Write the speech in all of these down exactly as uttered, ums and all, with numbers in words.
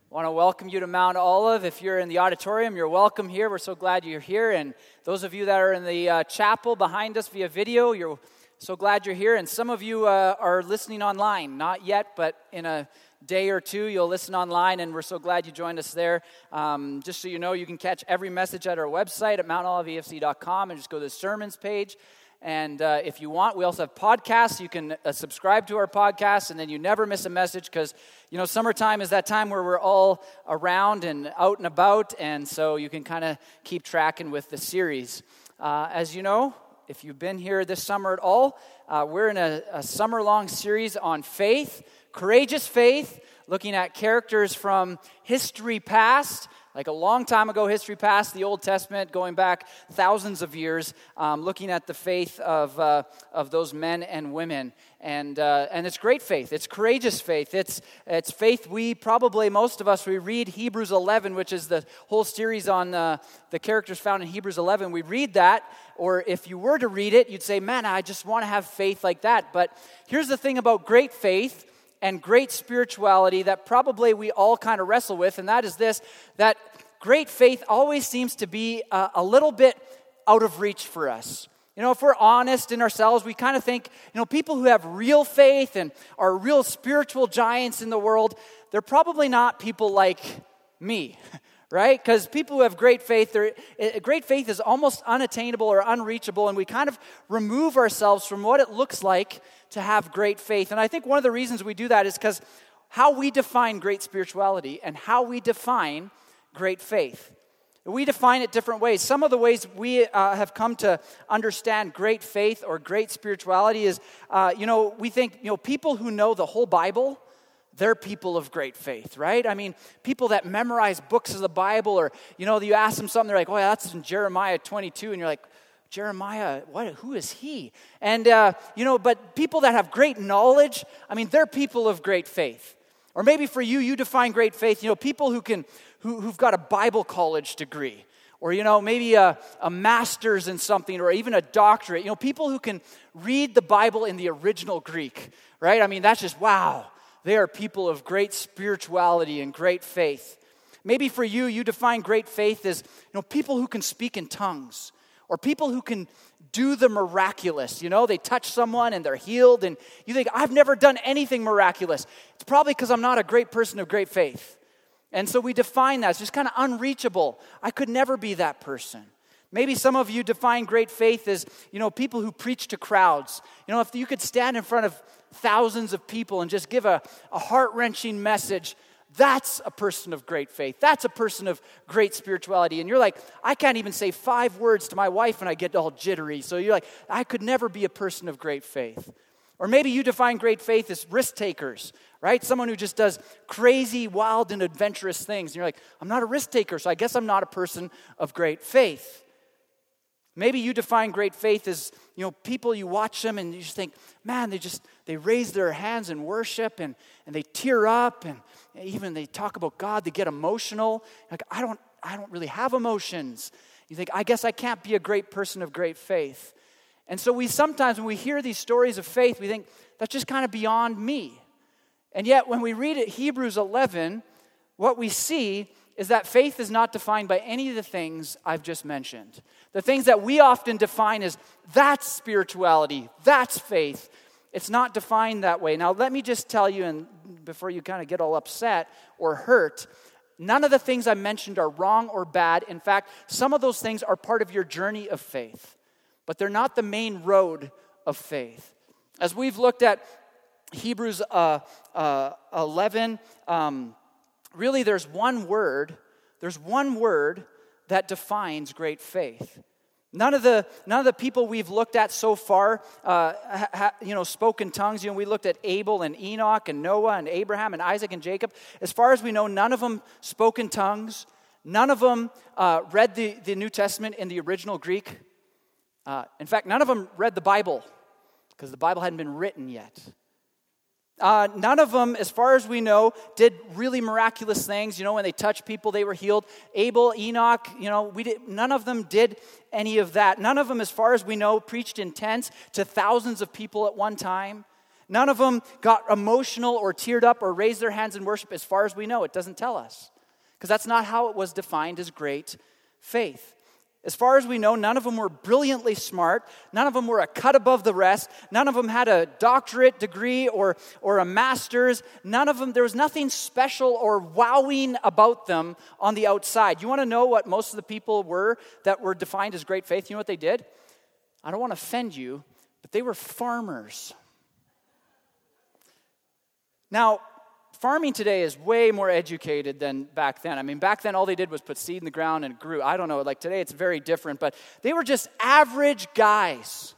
I want to welcome you to Mount Olive. If you're in the auditorium, you're welcome here. We're so glad you're here. And those of you that are in the uh, chapel behind us via video, you're so glad you're here. And some of you uh, are listening online. Not yet, but in a day or two, you'll listen online, and we're so glad you joined us there. Um, just so you know, you can catch every message at our website at mount olive e f c dot com and just go to the sermons page. And uh, if you want, we also have podcasts. You can uh, subscribe to our podcast, and then you never miss a message because, you know, summertime is that time where we're all around and out and about, and so you can kind of keep tracking with the series. Uh, as you know, if you've been here this summer at all, uh, we're in a, a summer-long series on faith, courageous faith, looking at characters from history past, like a long time ago, history past, the Old Testament, going back thousands of years, um, looking at the faith of uh, of those men and women, and uh, and it's great faith. It's courageous faith. It's it's faith. We probably most of us we read Hebrews eleven, which is the whole series on uh, the characters found in Hebrews eleven. We read that, or if you were to read it, you'd say, "Man, I just want to have faith like that." But here's the thing about great faith and great spirituality that probably we all kind of wrestle with, and that is this, that great faith always seems to be a, a little bit out of reach for us. You know, if we're honest in ourselves, we kind of think, you know, people who have real faith and are real spiritual giants in the world, they're probably not people like me, right? Because people who have great faith, great faith is almost unattainable or unreachable, and we kind of remove ourselves from what it looks like to have great faith. And I think one of the reasons we do that is because how we define great spirituality and how we define great faith. We define it different ways. Some of the ways we uh, have come to understand great faith or great spirituality is, uh, you know, we think, you know, people who know the whole Bible, they're people of great faith, right? I mean, people that memorize books of the Bible, or, you know, you ask them something, they're like, oh, yeah, that's in Jeremiah twenty-two, and you're like, Jeremiah, what? Who is he? And, uh, you know, but people that have great knowledge, I mean, they're people of great faith. Or maybe for you, you define great faith, you know, people who can, who, who've got a Bible college degree, or, you know, maybe a, a master's in something, or even a doctorate, you know, people who can read the Bible in the original Greek, right? I mean, that's just, wow, they are people of great spirituality and great faith. Maybe for you, you define great faith as, you know, people who can speak in tongues, or people who can do the miraculous. You know, they touch someone and they're healed, and you think, I've never done anything miraculous. It's probably because I'm not a great person of great faith. And so we define that. It's just kind of unreachable. I could never be that person. Maybe some of you define great faith as, you know, people who preach to crowds. You know, if you could stand in front of thousands of people and just give a, a heart-wrenching message, that's a person of great faith. That's a person of great spirituality. And you're like, I can't even say five words to my wife and I get all jittery. So you're like, I could never be a person of great faith. Or maybe you define great faith as risk takers, right? Someone who just does crazy, wild, and adventurous things. And you're like, I'm not a risk taker, so I guess I'm not a person of great faith. Maybe you define great faith as, you know, people, you watch them and you just think, man, they just, they raise their hands in worship and, and they tear up, and even they talk about God, they get emotional. Like, I don't, I don't really have emotions. You think, I guess I can't be a great person of great faith. And so we sometimes, when we hear these stories of faith, we think, that's just kind of beyond me. And yet, when we read it, Hebrews eleven, what we see is that faith is not defined by any of the things I've just mentioned. The things that we often define as, that's spirituality, that's faith. It's not defined that way. Now, let me just tell you, and before you kind of get all upset or hurt, none of the things I mentioned are wrong or bad. In fact, some of those things are part of your journey of faith, but they're not the main road of faith. As we've looked at Hebrews uh, uh, eleven, um, really there's one word, there's one word that defines great faith. None of the none of the people we've looked at so far, uh, ha, ha, you know, spoke in tongues. You know, we looked at Abel and Enoch and Noah and Abraham and Isaac and Jacob. As far as we know, none of them spoke in tongues. None of them uh, read the, the New Testament in the original Greek. Uh, in fact, none of them read the Bible because the Bible hadn't been written yet. Uh, none of them, as far as we know, did really miraculous things. You know, when they touched people, they were healed. Abel, Enoch, you know, we did, none of them did any of that. None of them, as far as we know, preached in tents to thousands of people at one time. None of them got emotional or teared up or raised their hands in worship, as far as we know. It doesn't tell us, because that's not how it was defined as great faith. As far as we know, none of them were brilliantly smart. None of them were a cut above the rest. None of them had a doctorate degree or, or a master's. None of them, there was nothing special or wowing about them on the outside. You want to know what most of the people were that were defined as great faith? You know what they did? I don't want to offend you, but they were farmers. Now, farming today is way more educated than back then. I mean, back then all they did was put seed in the ground and it grew. I don't know, like today it's very different, but they were just average guys.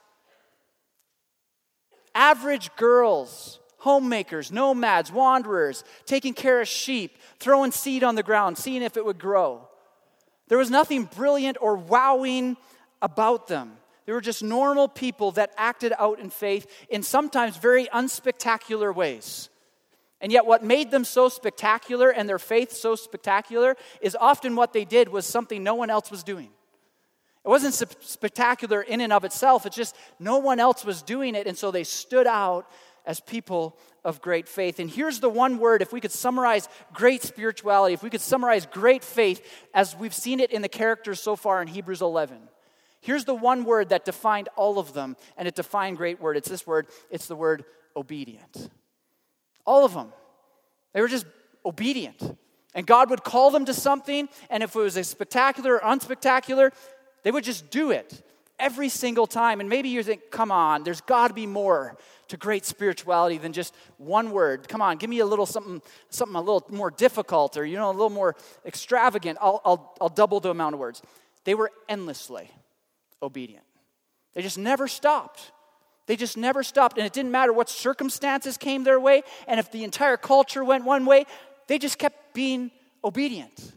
Average girls, homemakers, nomads, wanderers, taking care of sheep, throwing seed on the ground, seeing if it would grow. There was nothing brilliant or wowing about them. They were just normal people that acted out in faith in sometimes very unspectacular ways. And yet what made them so spectacular and their faith so spectacular is often what they did was something no one else was doing. It wasn't spectacular in and of itself. It's just no one else was doing it, and so they stood out as people of great faith. And here's the one word, if we could summarize great spirituality, if we could summarize great faith as we've seen it in the characters so far in Hebrews eleven. Here's the one word that defined all of them, and it defined great word. It's this word. It's the word obedient. All of them. They were just obedient. And God would call them to something, and if it was a spectacular or unspectacular, they would just do it every single time. And maybe you think, come on, there's got to be more to great spirituality than just one word. Come on, give me a little something, something a little more difficult, or you know, a little more extravagant. I'll, I'll, I'll double the amount of words. They were endlessly obedient. They just never stopped. They just never stopped, and it didn't matter what circumstances came their way, and if the entire culture went one way, they just kept being obedient.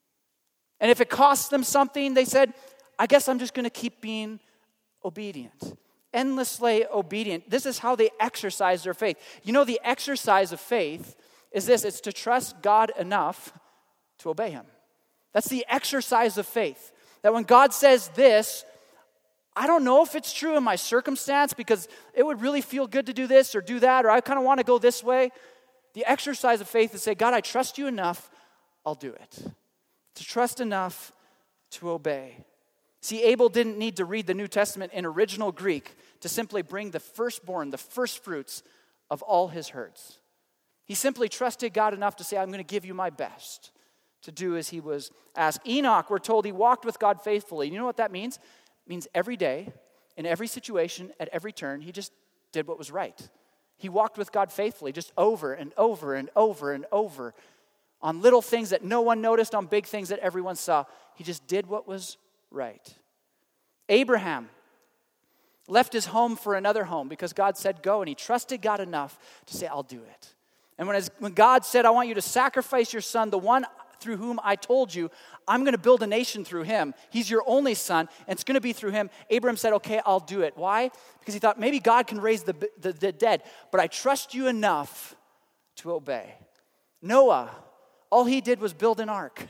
And if it cost them something, they said, I guess I'm just going to keep being obedient. Endlessly obedient. This is how they exercise their faith. You know, the exercise of faith is this. It's to trust God enough to obey Him. That's the exercise of faith. That when God says this, I don't know if it's true in my circumstance because it would really feel good to do this or do that, or I kind of want to go this way. The exercise of faith is say, God, I trust you enough, I'll do it. To trust enough to obey. See, Abel didn't need to read the New Testament in original Greek to simply bring the firstborn, the first fruits of all his herds. He simply trusted God enough to say, I'm going to give you my best, to do as he was asked. Enoch, we're told he walked with God faithfully. You know what that means? It means every day, in every situation, at every turn, he just did what was right. He walked with God faithfully, just over and over and over and over, on little things that no one noticed, on big things that everyone saw. He just did what was right. Abraham left his home for another home because God said go, and he trusted God enough to say, I'll do it. And when, his, when God said, I want you to sacrifice your son, the one through whom I told you, I'm going to build a nation through him. He's your only son, and it's going to be through him. Abraham said, okay, I'll do it. Why? Because he thought, maybe God can raise the, the, the dead, but I trust you enough to obey. Noah, all he did was build an ark.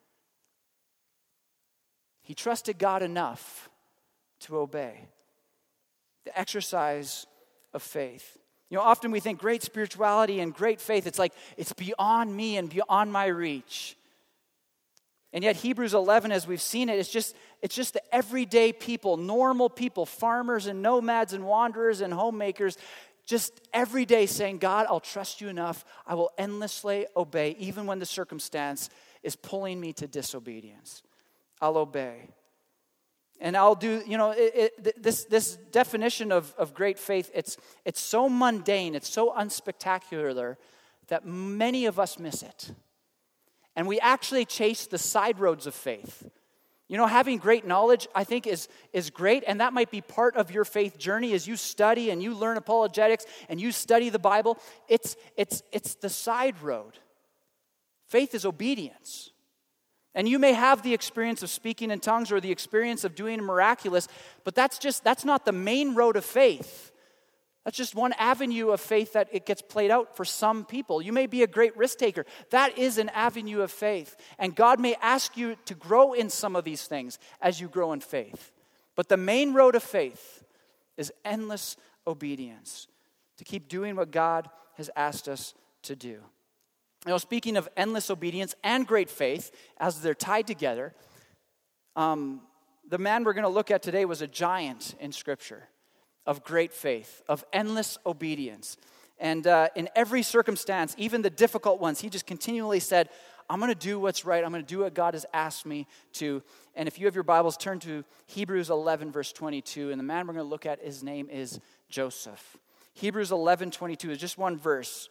He trusted God enough to obey. The exercise of faith. You know, often we think great spirituality and great faith, it's like it's beyond me and beyond my reach. And yet Hebrews eleven, as we've seen it, it's just, it's just the everyday people, normal people, farmers and nomads and wanderers and homemakers, just every day saying, God, I'll trust you enough. I will endlessly obey, even when the circumstance is pulling me to disobedience. I'll obey. And I'll do, you know, it, it, this this definition of, of great faith, it's it's so mundane, it's so unspectacular that many of us miss it. And we actually chase the side roads of faith. You know, having great knowledge, I think, is, is great, and that might be part of your faith journey as you study and you learn apologetics and you study the Bible. It's it's it's the side road. Faith is obedience. And you may have the experience of speaking in tongues or the experience of doing miraculous, but that's just, that's not the main road of faith. That's just one avenue of faith that it gets played out for some people. You may be a great risk taker. That is an avenue of faith. And God may ask you to grow in some of these things as you grow in faith. But the main road of faith is endless obedience. to keep doing what God has asked us to do. You know, speaking of endless obedience and great faith, as they're tied together, um, the man we're going to look at today was a giant in Scripture of great faith, of endless obedience. And uh, in every circumstance, even the difficult ones, he just continually said, I'm going to do what's right. I'm going to do what God has asked me to. And if you have your Bibles, turn to Hebrews eleven, verse twenty-two. And the man we're going to look at, his name is Joseph. Hebrews eleven, twenty-two is just one verse.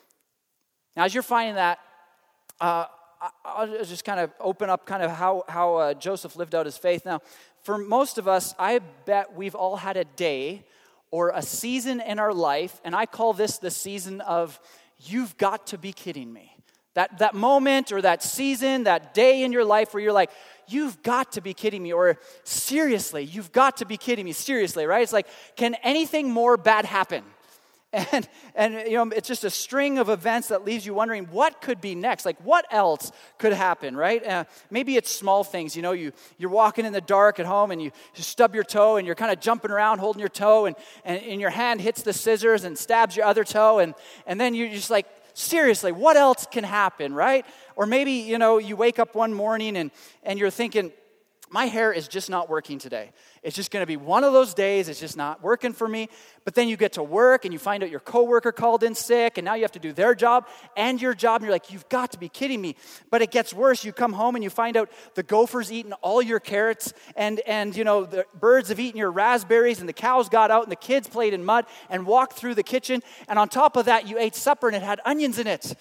Now, as you're finding that, uh, I'll just kind of open up kind of how, how uh, Joseph lived out his faith. Now, for most of us, I bet we've all had a day or a season in our life, and I call this the season of, you've got to be kidding me. That that moment or that season, that day in your life where you're like, you've got to be kidding me, or seriously, you've got to be kidding me, seriously, right? It's like, can anything more bad happen? And, and you know, it's just a string of events that leaves you wondering, what could be next? Like, what else could happen, right? Uh, maybe it's small things. You know, you, you're walking in the dark at home and you, you stub your toe and you're kind of jumping around holding your toe and, and, and your hand hits the scissors and stabs your other toe. And, and then you're just like, seriously, what else can happen, right? Or maybe, you know, you wake up one morning and, and you're thinking, my hair is just not working today. It's just going to be one of those days. It's just not working for me. But then you get to work and you find out your coworker called in sick and now you have to do their job and your job. And you're like, you've got to be kidding me. But it gets worse. You come home and you find out the gopher's eaten all your carrots and, and you know, the birds have eaten your raspberries and the cows got out and the kids played in mud and walked through the kitchen. And on top of that, you ate supper and it had onions in it.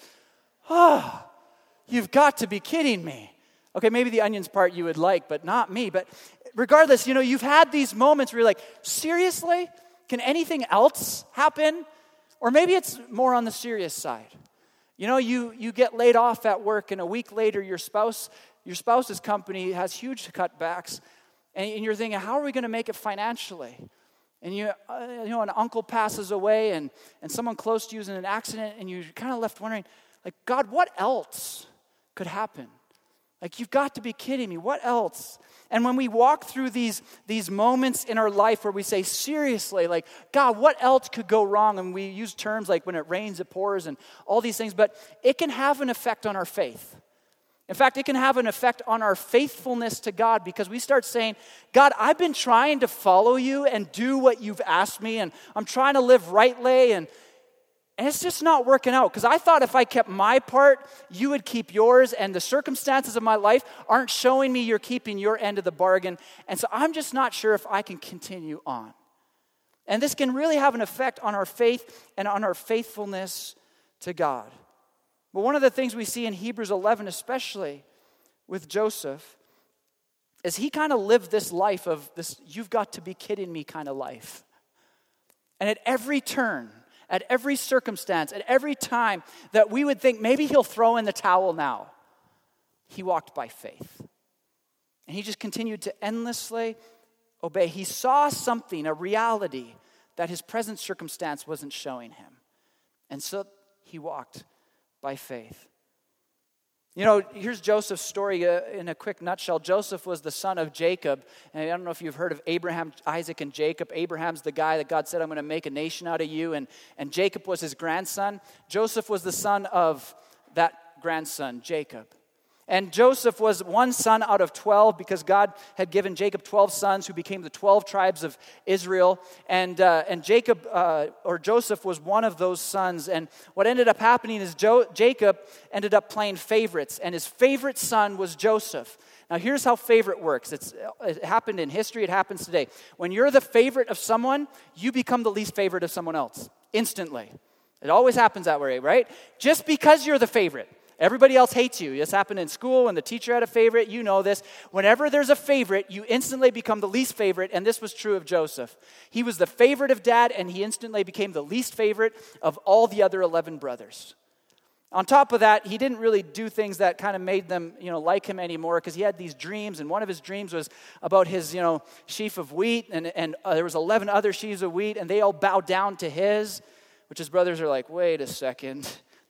Oh, you've got to be kidding me. Okay, maybe the onions part you would like, but not me. But regardless, you know, you've had these moments where you're like, seriously? Can anything else happen? Or maybe it's more on the serious side. You know, you, you get laid off at work, and a week later, your spouse, your spouse's company has huge cutbacks, and, and you're thinking, how are we going to make it financially? And you, uh, you know, an uncle passes away, and, and someone close to you is in an accident, and you're kind of left wondering, like, God, what else could happen? Like, you've got to be kidding me. What else? And when we walk through these, these moments in our life where we say, seriously, like, God, what else could go wrong? And we use terms like when it rains, it pours, and all these things. But it can have an effect on our faith. In fact, it can have an effect on our faithfulness to God because we start saying, God, I've been trying to follow you and do what you've asked me, and I'm trying to live rightly, and And it's just not working out because I thought if I kept my part, you would keep yours, and the circumstances of my life aren't showing me you're keeping your end of the bargain. And so I'm just not sure if I can continue on. And this can really have an effect on our faith and on our faithfulness to God. But one of the things we see in Hebrews eleven, especially with Joseph, is he kind of lived this life of this, you've got to be kidding me kind of life. And at every turn, at every circumstance, at every time that we would think maybe he'll throw in the towel now, he walked by faith. And he just continued to endlessly obey. He saw something, a reality that his present circumstance wasn't showing him. And so he walked by faith. You know, here's Joseph's story uh, in a quick nutshell. Joseph was the son of Jacob. And I don't know if you've heard of Abraham, Isaac, and Jacob. Abraham's the guy that God said, I'm going to make a nation out of you. And, and Jacob was his grandson. Joseph was the son of that grandson, Jacob. And Joseph was one son out of twelve because God had given Jacob twelve sons who became the twelve tribes of Israel. And uh, and Jacob, uh, or Joseph, was one of those sons. And what ended up happening is jo- Jacob ended up playing favorites. And his favorite son was Joseph. Now here's how favorite works. It's, it happened in history, it happens today. When you're the favorite of someone, you become the least favorite of someone else, instantly. It always happens that way, right? Just because you're the favorite. Everybody else hates you. This happened in school when the teacher had a favorite. You know this. Whenever there's a favorite, you instantly become the least favorite, and this was true of Joseph. He was the favorite of dad, and he instantly became the least favorite of all the other eleven brothers. On top of that, he didn't really do things that kind of made them, you know, like him anymore because he had these dreams, and one of his dreams was about his, you know, sheaf of wheat, and, and uh, there was eleven other sheaves of wheat, and they all bowed down to his, which his brothers are like, wait a second.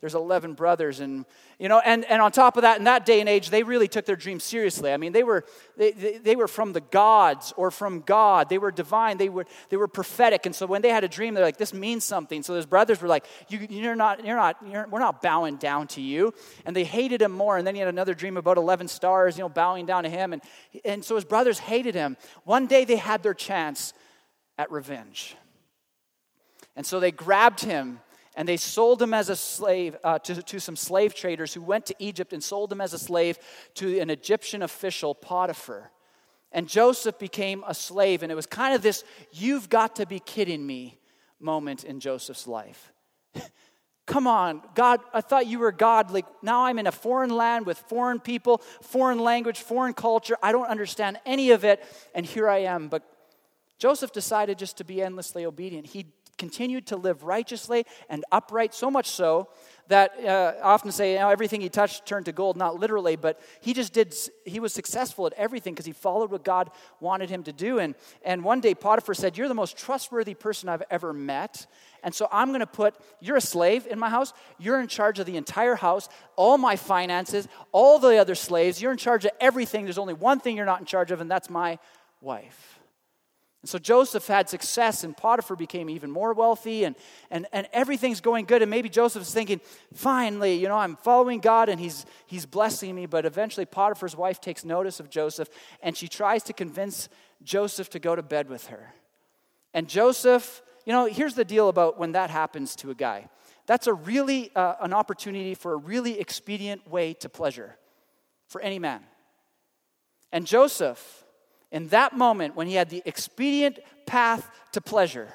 there's eleven brothers. And, you know, and, and on top of that, in that day and age, they really took their dreams seriously. I mean, they were they, they, they were from the gods or from God. They were divine. They were they were prophetic. And so when they had a dream, they're like, this means something. So his brothers were like, you, you're not, you're not, you're, we're not bowing down to you. And they hated him more. And then he had another dream about eleven stars, you know, bowing down to him. And, and so his brothers hated him. One day they had their chance at revenge. And so they grabbed him and they sold him as a slave uh, to, to some slave traders who went to Egypt and sold him as a slave to an Egyptian official, Potiphar. And Joseph became a slave. And it was kind of this, you've got to be kidding me moment in Joseph's life. Come on, God, I thought you were God. Like, now I'm in a foreign land with foreign people, foreign language, foreign culture. I don't understand any of it. And here I am. But Joseph decided just to be endlessly obedient. He continued to live righteously and upright, so much so that uh, I often say, you know, everything he touched turned to gold, not literally, but he just did, he was successful at everything because he followed what God wanted him to do. And, and one day Potiphar said, you're the most trustworthy person I've ever met. And so I'm going to put, you're a slave in my house, you're in charge of the entire house, all my finances, all the other slaves, you're in charge of everything. There's only one thing you're not in charge of, and that's my wife. And so Joseph had success, and Potiphar became even more wealthy, and, and, and everything's going good. And maybe Joseph's thinking, finally, you know, I'm following God, and he's, he's blessing me. But eventually Potiphar's wife takes notice of Joseph, and she tries to convince Joseph to go to bed with her. And Joseph, you know, here's the deal about when that happens to a guy. That's a really, uh, an opportunity for a really expedient way to pleasure for any man. And Joseph, in that moment, when he had the expedient path to pleasure,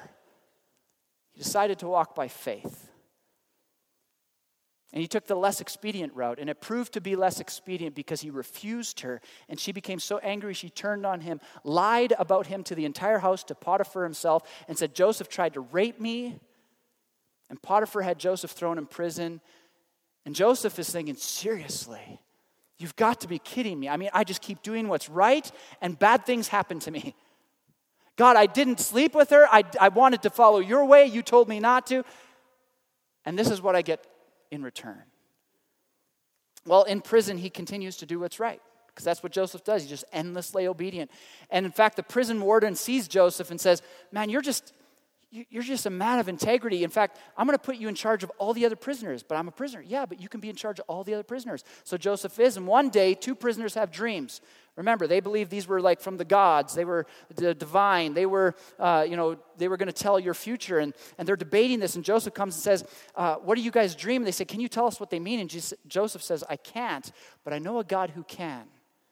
he decided to walk by faith. And he took the less expedient route, and it proved to be less expedient because he refused her, and she became so angry she turned on him, lied about him to the entire house, to Potiphar himself, and said, Joseph tried to rape me. And Potiphar had Joseph thrown in prison. And Joseph is thinking, seriously? You've got to be kidding me. I mean, I just keep doing what's right, and bad things happen to me. God, I didn't sleep with her. I, I wanted to follow your way. You told me not to. And this is what I get in return. Well, in prison, he continues to do what's right, because that's what Joseph does. He's just endlessly obedient. And in fact, the prison warden sees Joseph and says, man, you're just... You're just a man of integrity. In fact, I'm going to put you in charge of all the other prisoners. But I'm a prisoner. Yeah, but you can be in charge of all the other prisoners. So Joseph is. And one day, two prisoners have dreams. Remember, they believe these were like from the gods. They were the divine. They were, uh, you know, they were going to tell your future. And, and they're debating this. And Joseph comes and says, uh, what do you guys dream? And they say, can you tell us what they mean? And Joseph says, I can't, but I know a God who can.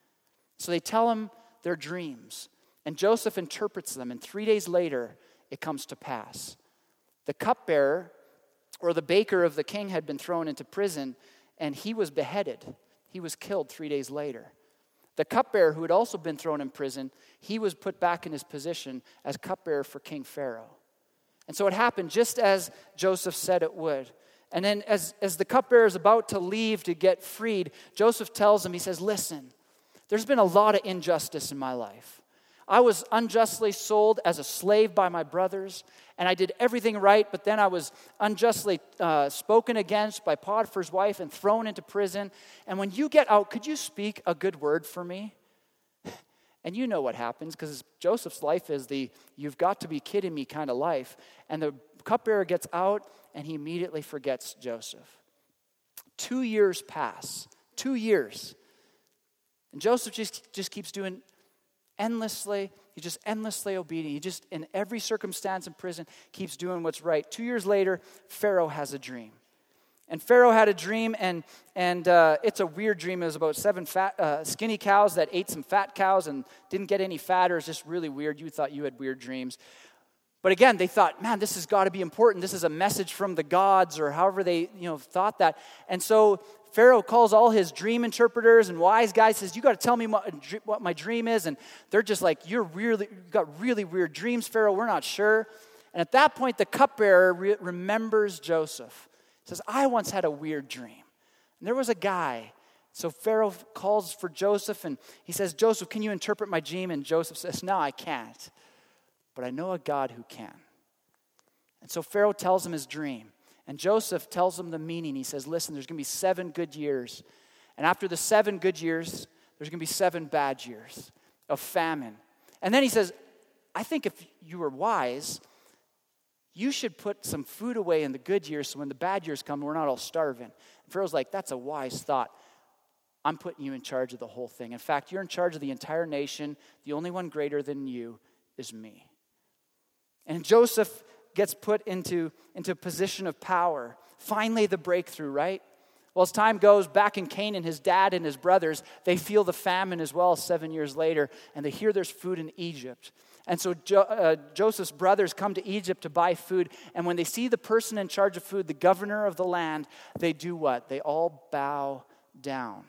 So they tell him their dreams. And Joseph interprets them. And three days later, it comes to pass. The cupbearer, or the baker of the king, had been thrown into prison, and he was beheaded. He was killed three days later. The cupbearer, who had also been thrown in prison, he was put back in his position as cupbearer for King Pharaoh. And so it happened just as Joseph said it would. And then as, as the cupbearer is about to leave to get freed, Joseph tells him, he says, listen, there's been a lot of injustice in my life. I was unjustly sold as a slave by my brothers, and I did everything right, but then I was unjustly uh, spoken against by Potiphar's wife and thrown into prison. And when you get out, could you speak a good word for me? And you know what happens, because Joseph's life is the you've got to be kidding me kind of life. And the cupbearer gets out, and he immediately forgets Joseph. Two years pass. Two years. And Joseph just, just keeps doing endlessly, he's just endlessly obedient. He just, in every circumstance in prison, keeps doing what's right. Two years later, Pharaoh has a dream. And Pharaoh had a dream, and and uh, it's a weird dream. It was about seven fat, uh, skinny cows that ate some fat cows and didn't get any fatter. It's just really weird. You thought you had weird dreams. But again, they thought, man, this has got to be important. This is a message from the gods, or however they you know thought that. And so Pharaoh calls all his dream interpreters and wise guys, says, you got to tell me what, what my dream is. And they're just like, you're really, you've got really weird dreams, Pharaoh. We're not sure. And at that point, the cupbearer re- remembers Joseph. He says, I once had a weird dream. And there was a guy. So Pharaoh calls for Joseph, and he says, Joseph, can you interpret my dream? And Joseph says, no, I can't. But I know a God who can. And so Pharaoh tells him his dream. And Joseph tells them the meaning. He says, listen, there's going to be seven good years. And after the seven good years, there's going to be seven bad years of famine. And then he says, I think if you were wise, you should put some food away in the good years so when the bad years come, we're not all starving. And Pharaoh's like, that's a wise thought. I'm putting you in charge of the whole thing. In fact, you're in charge of the entire nation. The only one greater than you is me. And Joseph gets put into, into a position of power. Finally, the breakthrough, right? Well, as time goes, back in Canaan, his dad and his brothers, they feel the famine as well seven years later, and they hear there's food in Egypt. And so jo- uh, Joseph's brothers come to Egypt to buy food, and when they see the person in charge of food, the governor of the land, they do what? They all bow down.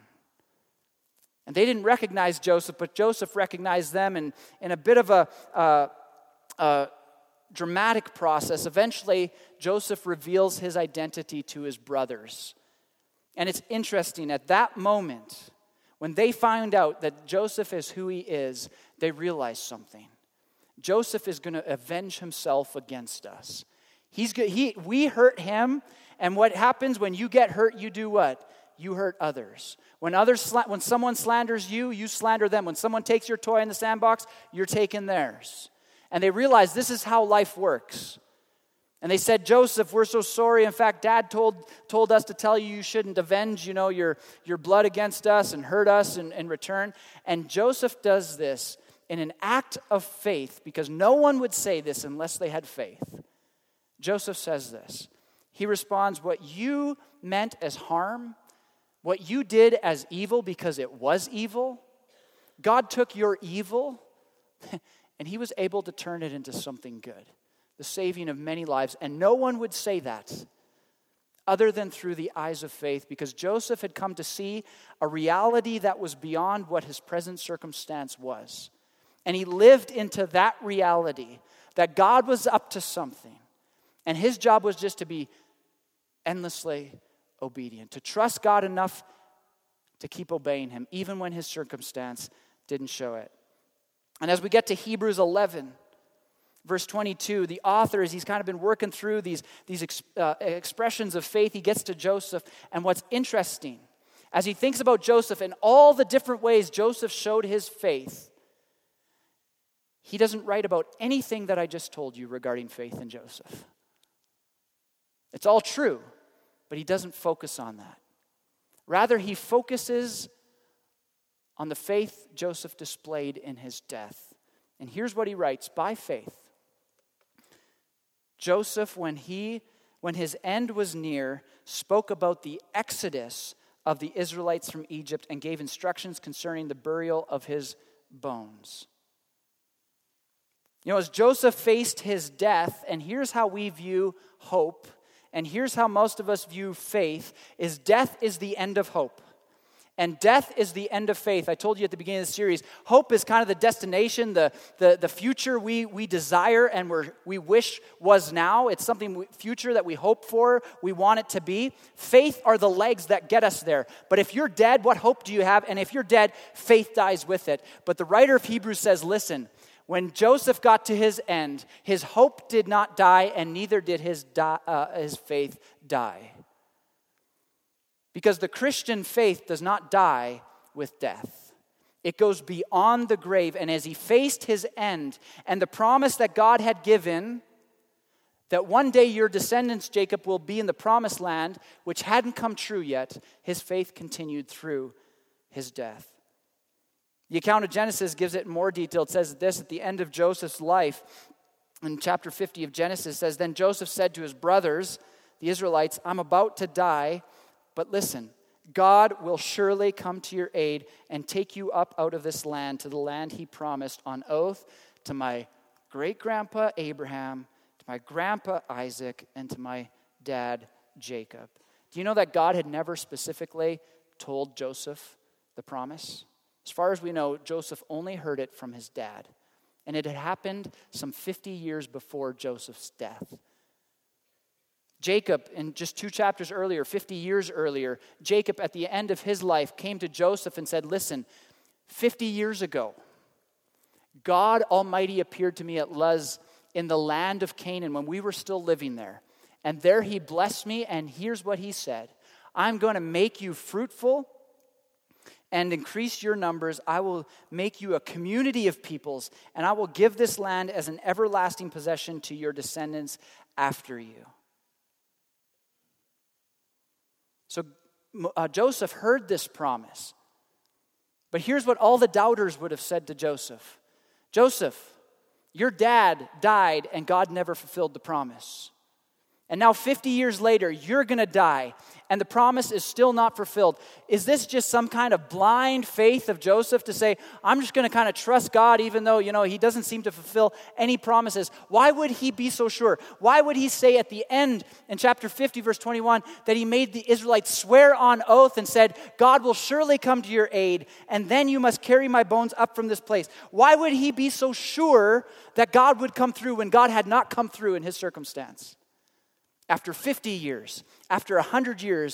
And they didn't recognize Joseph, but Joseph recognized them, and in a bit of a... Uh, uh, dramatic process, eventually Joseph reveals his identity to his brothers. And it's interesting, at that moment, when they find out that Joseph is who he is, they realize something. Joseph is going to avenge himself against us. He's go- he, we hurt him, and what happens when you get hurt, you do what? You hurt others. When others, sla- when someone slanders you, you slander them. When someone takes your toy in the sandbox, you're taking theirs. And they realized this is how life works. And they said, Joseph, we're so sorry. In fact, Dad told told us to tell you you shouldn't avenge, you know, your, your blood against us and hurt us in, in return. And Joseph does this in an act of faith, because no one would say this unless they had faith. Joseph says this. He responds, what you meant as harm, what you did as evil because it was evil, God took your evil and he was able to turn it into something good, the saving of many lives. And no one would say that other than through the eyes of faith, because Joseph had come to see a reality that was beyond what his present circumstance was. And he lived into that reality, that God was up to something. And his job was just to be endlessly obedient, to trust God enough to keep obeying him, even when his circumstance didn't show it. And as we get to Hebrews eleven, verse twenty-two, the author, as he's kind of been working through these, these uh, expressions of faith, he gets to Joseph. And what's interesting, as he thinks about Joseph and all the different ways Joseph showed his faith, he doesn't write about anything that I just told you regarding faith in Joseph. It's all true, but he doesn't focus on that. Rather, he focuses on the faith Joseph displayed in his death. And here's what he writes: by faith, Joseph, when he, when his end was near, spoke about the exodus of the Israelites from Egypt and gave instructions concerning the burial of his bones. You know, as Joseph faced his death, and here's how we view hope, and here's how most of us view faith, is death is the end of hope. And death is the end of faith. I told you at the beginning of the series, hope is kind of the destination, the, the, the future we, we desire and we're, we wish was now. It's something we, future that we hope for, we want it to be. Faith are the legs that get us there. But if you're dead, what hope do you have? And if you're dead, faith dies with it. But the writer of Hebrews says, listen, when Joseph got to his end, his hope did not die, and neither did his, die, uh, his faith die. Because the Christian faith does not die with death. It goes beyond the grave. And as he faced his end and the promise that God had given, that one day your descendants, Jacob, will be in the promised land, which hadn't come true yet, his faith continued through his death. The account of Genesis gives it in more detail. It says this: at the end of Joseph's life, in chapter fifty of Genesis, says, then Joseph said to his brothers, the Israelites, I'm about to die, but listen, God will surely come to your aid and take you up out of this land to the land he promised on oath to my great-grandpa Abraham, to my grandpa Isaac, and to my dad Jacob. Do you know that God had never specifically told Joseph the promise? As far as we know, Joseph only heard it from his dad. And it had happened some fifty years before Joseph's death. Jacob, in just two chapters earlier, fifty years earlier, Jacob at the end of his life came to Joseph and said, listen, fifty years ago, God Almighty appeared to me at Luz in the land of Canaan when we were still living there. And there he blessed me, and here's what he said. I'm going to make you fruitful and increase your numbers. I will make you a community of peoples, and I will give this land as an everlasting possession to your descendants after you. So uh, Joseph heard this promise. But here's what all the doubters would have said to Joseph. Joseph, your dad died and God never fulfilled the promise. And now fifty years later, you're going to die, and the promise is still not fulfilled. Is this just some kind of blind faith of Joseph to say, I'm just going to kind of trust God even though, you know, he doesn't seem to fulfill any promises? Why would he be so sure? Why would he say at the end in chapter fifty, verse twenty-one, that he made the Israelites swear on oath and said, God will surely come to your aid, and then you must carry my bones up from this place? Why would he be so sure that God would come through when God had not come through in his circumstance? After fifty years, after one hundred years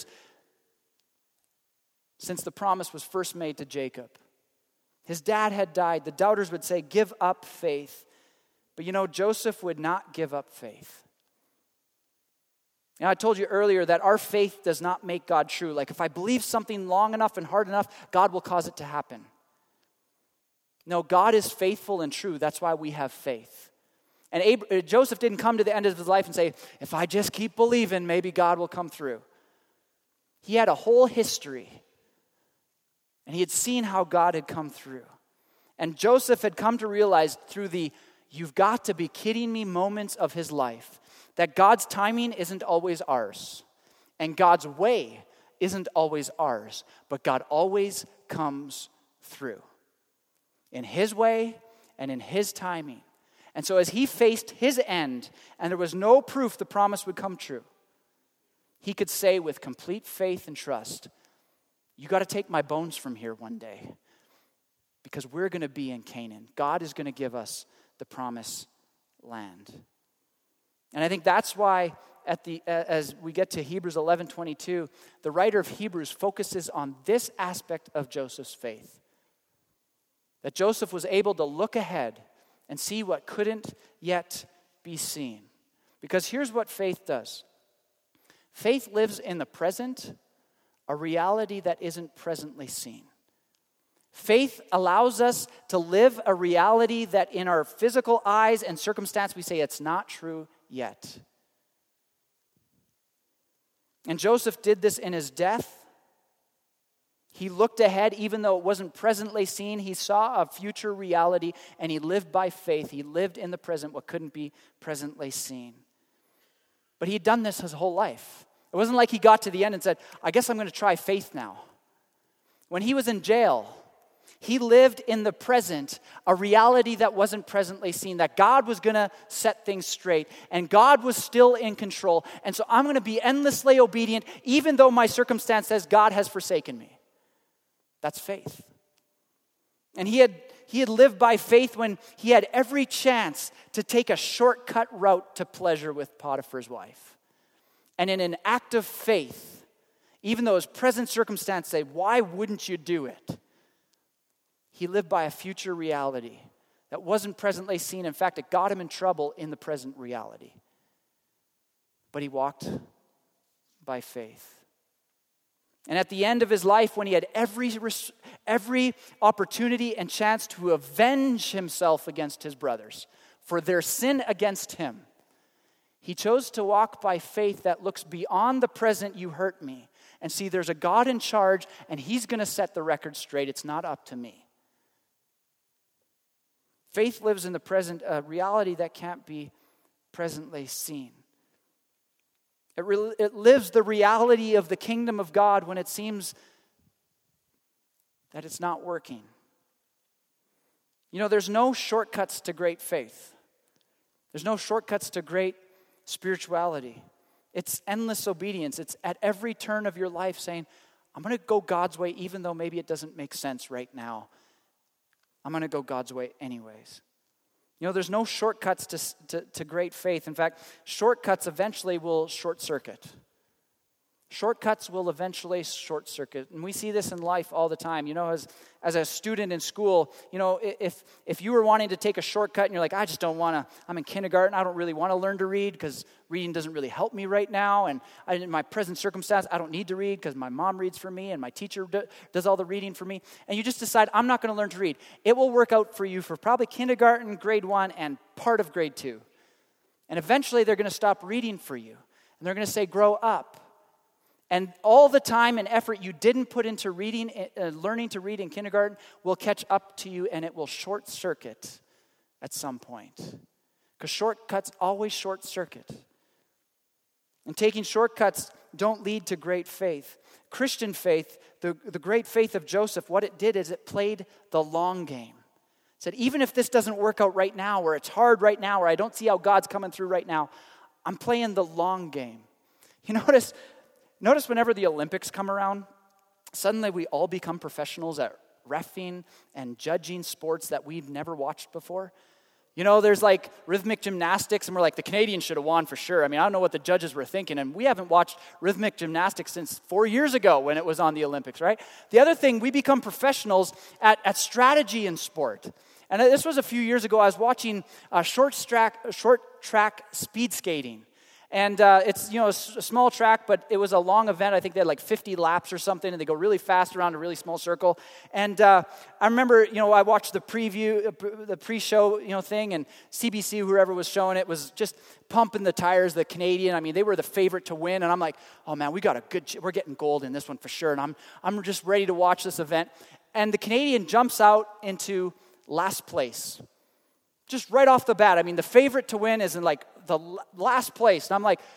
since the promise was first made to Jacob. His dad had died. The doubters would say, give up faith. But you know, Joseph would not give up faith. Now, I told you earlier that our faith does not make God true. Like if I believe something long enough and hard enough, God will cause it to happen. No, God is faithful and true. That's why we have faith. And Abraham, Joseph didn't come to the end of his life and say, if I just keep believing, maybe God will come through. He had a whole history. And he had seen how God had come through. And Joseph had come to realize through the you've got to be kidding me moments of his life that God's timing isn't always ours. And God's way isn't always ours. But God always comes through. In his way and in his timing. And so as he faced his end, and there was no proof the promise would come true, he could say with complete faith and trust, you got to take my bones from here one day, because we're going to be in Canaan. God is going to give us the promised land. And I think that's why at the as we get to Hebrews eleven twenty-two, the writer of Hebrews focuses on this aspect of Joseph's faith. That Joseph was able to look ahead and see what couldn't yet be seen. Because here's what faith does. Faith lives in the present, a reality that isn't presently seen. Faith allows us to live a reality that in our physical eyes and circumstance we say it's not true yet. And Joseph did this in his death. He looked ahead, even though it wasn't presently seen. He saw a future reality, and he lived by faith. He lived in the present, what couldn't be presently seen. But he'd done this his whole life. It wasn't like he got to the end and said, I guess I'm going to try faith now. When he was in jail, he lived in the present, a reality that wasn't presently seen, that God was going to set things straight, and God was still in control. And so I'm going to be endlessly obedient, even though my circumstance says God has forsaken me. That's faith. And he had he had lived by faith when he had every chance to take a shortcut route to pleasure with Potiphar's wife. And in an act of faith, even though his present circumstance said, why wouldn't you do it? He lived by a future reality that wasn't presently seen. In fact, it got him in trouble in the present reality. But he walked by faith. And at the end of his life, when he had every, every opportunity and chance to avenge himself against his brothers for their sin against him, he chose to walk by faith that looks beyond the present, you hurt me, and see there's a God in charge, and he's going to set the record straight. It's not up to me. Faith lives in the present, a reality that can't be presently seen. It, re- it lives the reality of the kingdom of God when it seems that it's not working. You know, there's no shortcuts to great faith. There's no shortcuts to great spirituality. It's endless obedience. It's at every turn of your life saying, I'm going to go God's way even though maybe it doesn't make sense right now. I'm going to go God's way anyways. You know, there's no shortcuts to, to, to great faith. In fact, shortcuts eventually will short circuit. Shortcuts will eventually short circuit. And we see this in life all the time. You know, as as a student in school, you know, if if you were wanting to take a shortcut and you're like, I just don't want to, I'm in kindergarten, I don't really want to learn to read because reading doesn't really help me right now. And I, in my present circumstance, I don't need to read because my mom reads for me and my teacher do, does all the reading for me. And you just decide, I'm not going to learn to read. It will work out for you for probably kindergarten, grade one, and part of grade two. And eventually they're going to stop reading for you. And they're going to say, grow up. And all the time and effort you didn't put into reading, uh, learning to read in kindergarten will catch up to you, and it will short circuit at some point. Because shortcuts always short circuit. And taking shortcuts don't lead to great faith. Christian faith, the, the great faith of Joseph, what it did is it played the long game. It said, even if this doesn't work out right now, or it's hard right now, or I don't see how God's coming through right now, I'm playing the long game. You notice... Notice whenever the Olympics come around, suddenly we all become professionals at reffing and judging sports that we've never watched before. You know, there's like rhythmic gymnastics, and we're like, the Canadians should have won for sure. I mean, I don't know what the judges were thinking, and we haven't watched rhythmic gymnastics since four years ago when it was on the Olympics, right? The other thing, we become professionals at, at strategy in sport. And this was a few years ago. I was watching uh, short track, short track speed skating. And uh, it's, you know, a, s- a small track, but it was a long event. I think they had like fifty laps or something, and they go really fast around a really small circle. And uh, I remember, you know, I watched the preview, uh, the pre-show, you know, thing, and C B C, whoever was showing it, was just pumping the tires, the Canadian. I mean, they were the favorite to win, and I'm like, oh man, we got a good, ch- we're getting gold in this one for sure. And I'm, I'm just ready to watch this event. And the Canadian jumps out into last place. Just right off the bat. I mean, the favorite to win is in like the last place. And I'm like,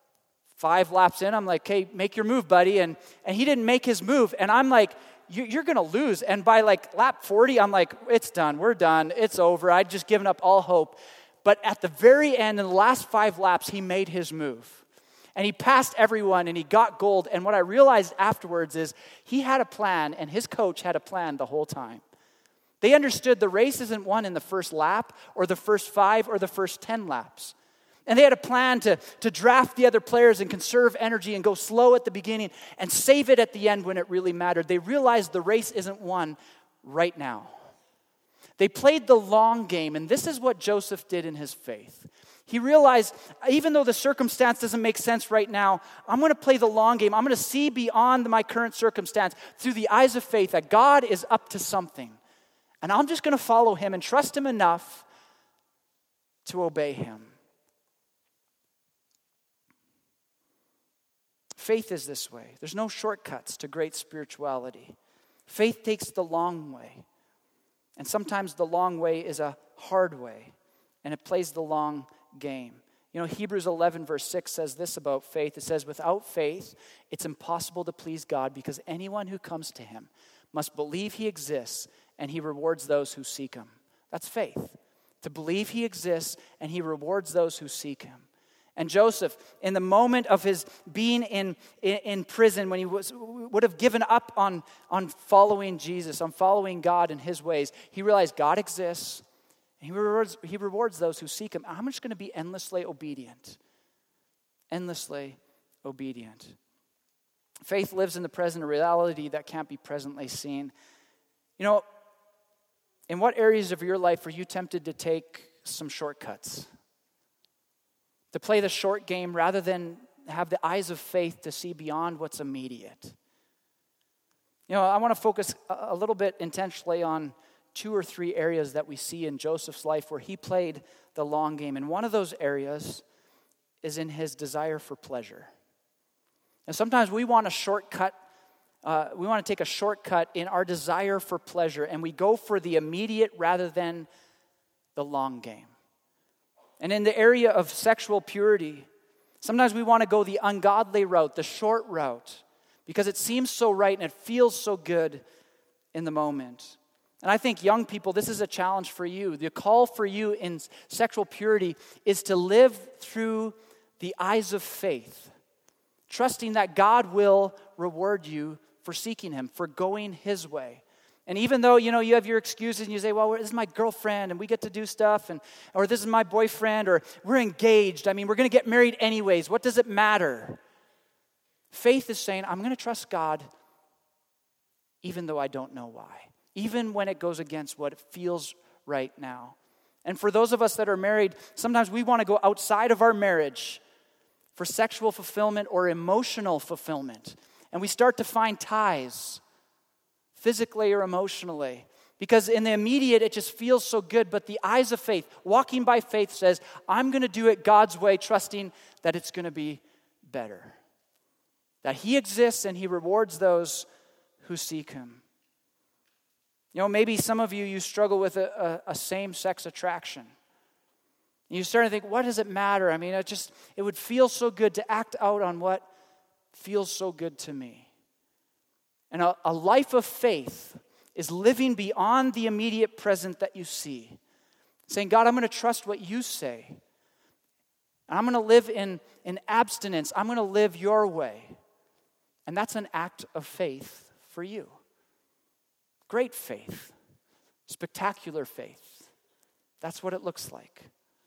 five laps in, I'm like, hey, make your move, buddy. And and he didn't make his move. And I'm like, you're going to lose. And by like lap forty, I'm like, it's done. We're done. It's over. I'd just given up all hope. But at the very end, in the last five laps, he made his move. And he passed everyone, and he got gold. And what I realized afterwards is he had a plan, and his coach had a plan the whole time. They understood the race isn't won in the first lap or the first five or the first ten laps. And they had a plan to, to draft the other players and conserve energy and go slow at the beginning and save it at the end when it really mattered. They realized the race isn't won right now. They played the long game, and this is what Joseph did in his faith. He realized, even though the circumstance doesn't make sense right now, I'm going to play the long game. I'm going to see beyond my current circumstance through the eyes of faith that God is up to something. And I'm just going to follow him and trust him enough to obey him. Faith is this way. There's no shortcuts to great spirituality. Faith takes the long way. And sometimes the long way is a hard way. And it plays the long game. You know, Hebrews eleven verse six says this about faith. It says, without faith, it's impossible to please God because anyone who comes to him must believe he exists and he rewards those who seek him. That's faith. To believe he exists and he rewards those who seek him. And Joseph, in the moment of his being in, in, in prison, when he was, would have given up on, on following Jesus, on following God and his ways, he realized God exists and he rewards, he rewards those who seek him. I'm just going to be endlessly obedient. Endlessly obedient. Faith lives in the present, a reality that can't be presently seen. You know, in what areas of your life are you tempted to take some shortcuts? To play the short game rather than have the eyes of faith to see beyond what's immediate. You know, I want to focus a little bit intentionally on two or three areas that we see in Joseph's life where he played the long game. And one of those areas is in his desire for pleasure. And sometimes we want a shortcut. Uh, we want to take a shortcut in our desire for pleasure, and we go for the immediate rather than the long game. And in the area of sexual purity, sometimes we want to go the ungodly route, the short route, because it seems so right and it feels so good in the moment. And I think young people, this is a challenge for you. The call for you in sexual purity is to live through the eyes of faith, trusting that God will reward you for seeking him, for going his way. And even though, you know, you have your excuses and you say, well, this is my girlfriend and we get to do stuff, and or this is my boyfriend, or we're engaged. I mean, we're going to get married anyways. What does it matter? Faith is saying, I'm going to trust God even though I don't know why. Even when it goes against what feels right now. And for those of us that are married, sometimes we want to go outside of our marriage for sexual fulfillment or emotional fulfillment. And we start to find ties, physically or emotionally. Because in the immediate, it just feels so good. But the eyes of faith, walking by faith, says, I'm going to do it God's way, trusting that it's going to be better. That He exists and He rewards those who seek Him. You know, maybe some of you, you struggle with a, a, a same-sex attraction. You start to think, what does it matter? I mean, it just, it would feel so good to act out on what feels so good to me. And a, a life of faith is living beyond the immediate present that you see. Saying, God, I'm going to trust what you say. And I'm going to live in, in abstinence. I'm going to live your way. And that's an act of faith for you. Great faith. Spectacular faith. That's what it looks like.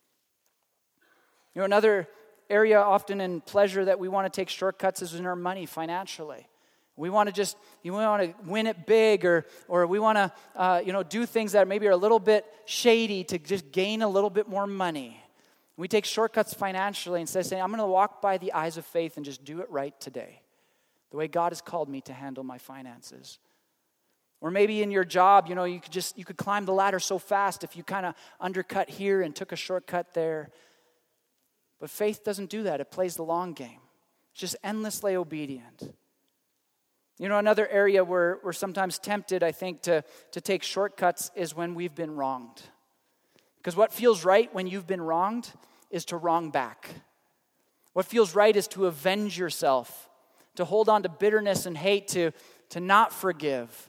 You know, another area often in pleasure that we want to take shortcuts is in our money financially. We want to just, you want to win it big, or or we want to, uh, you know, do things that maybe are a little bit shady to just gain a little bit more money. We take shortcuts financially instead of saying, I'm going to walk by the eyes of faith and just do it right today, the way God has called me to handle my finances. Or maybe in your job, you know, you could just, you could climb the ladder so fast if you kind of undercut here and took a shortcut there. But faith doesn't do that. It plays the long game. It's just endlessly obedient. You know, another area where we're sometimes tempted, I think, to, to take shortcuts is when we've been wronged. Because what feels right when you've been wronged is to wrong back. What feels right is to avenge yourself, to hold on to bitterness and hate, to, to not forgive.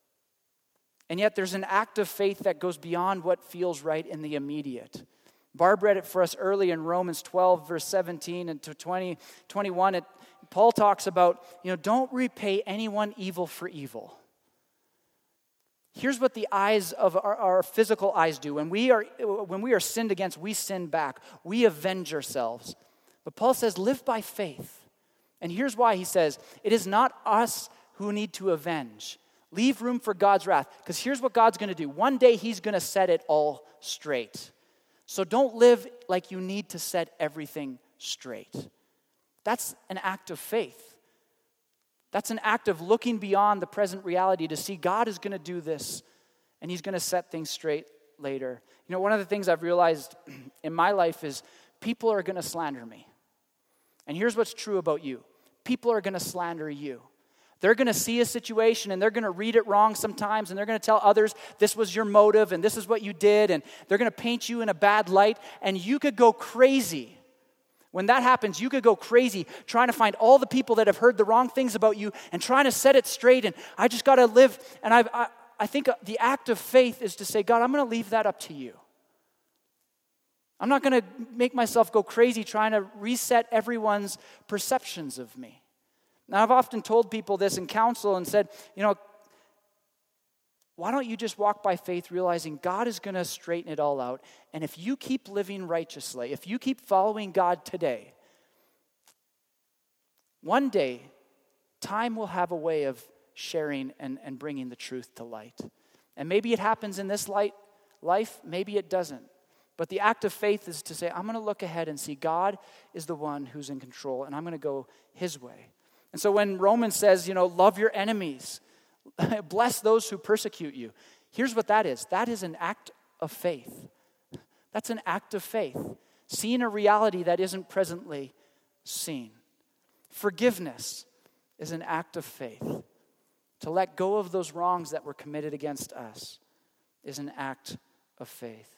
And yet there's an act of faith that goes beyond what feels right in the immediate. Barb read it for us early in Romans twelve, verse seventeen and to twenty, twenty-one. It, Paul talks about, you know, don't repay anyone evil for evil. Here's what the eyes of our, our physical eyes do. When we are when we are sinned against, we sin back. We avenge ourselves. But Paul says, live by faith. And here's why he says, it is not us who need to avenge. Leave room for God's wrath. Because here's what God's going to do. One day He's going to set it all straight. So don't live like you need to set everything straight. That's an act of faith. That's an act of looking beyond the present reality to see God is going to do this and He's going to set things straight later. You know, one of the things I've realized in my life is people are going to slander me. And here's what's true about you. People are going to slander you. They're going to see a situation and they're going to read it wrong sometimes, and they're going to tell others this was your motive and this is what you did, and they're going to paint you in a bad light, and you could go crazy. When that happens, you could go crazy trying to find all the people that have heard the wrong things about you and trying to set it straight, and I just got to live. And I, I I think the act of faith is to say, God, I'm going to leave that up to you. I'm not going to make myself go crazy trying to reset everyone's perceptions of me. Now, I've often told people this in counsel and said, you know, why don't you just walk by faith realizing God is going to straighten it all out? And if you keep living righteously, if you keep following God today, one day, time will have a way of sharing and, and bringing the truth to light. And maybe it happens in this light, life, maybe it doesn't. But the act of faith is to say, I'm going to look ahead and see God is the one who's in control, and I'm going to go His way. And so when Romans says, you know, love your enemies, bless those who persecute you, here's what that is. That is an act of faith. That's an act of faith. Seeing a reality that isn't presently seen. Forgiveness is an act of faith. To let go of those wrongs that were committed against us is an act of faith.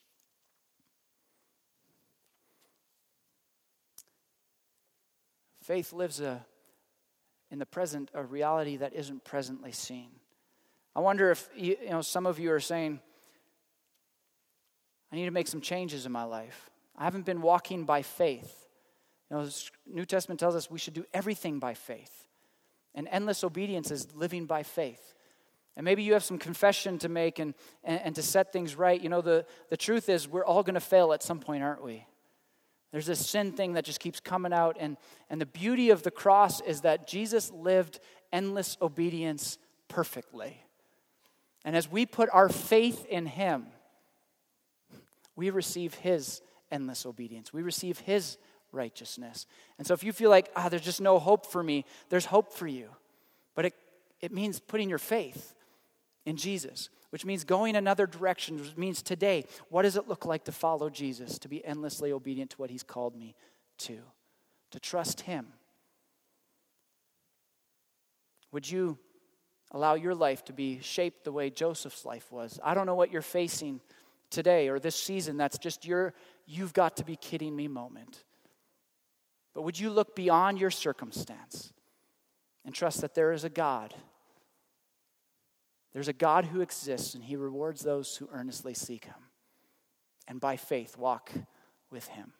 Faith lives a in the present, a reality that isn't presently seen. I wonder if, you know, some of you are saying, I need to make some changes in my life. I haven't been walking by faith. You know, the New Testament tells us we should do everything by faith. And endless obedience is living by faith. And maybe you have some confession to make and, and, and to set things right. You know, the, the truth is we're all going to fail at some point, aren't we? There's this sin thing that just keeps coming out. And, and the beauty of the cross is that Jesus lived endless obedience perfectly. And as we put our faith in him, we receive his endless obedience. We receive his righteousness. And so if you feel like, ah, there's just no hope for me, there's hope for you. But it, it means putting your faith in Jesus, which means going another direction, which means today, what does it look like to follow Jesus, to be endlessly obedient to what he's called me to, to trust him? Would you allow your life to be shaped the way Joseph's life was? I don't know what you're facing today or this season that's just your, you've got to be kidding me moment. But would you look beyond your circumstance and trust that there is a God? There's a God who exists, and he rewards those who earnestly seek him. And by faith, walk with him.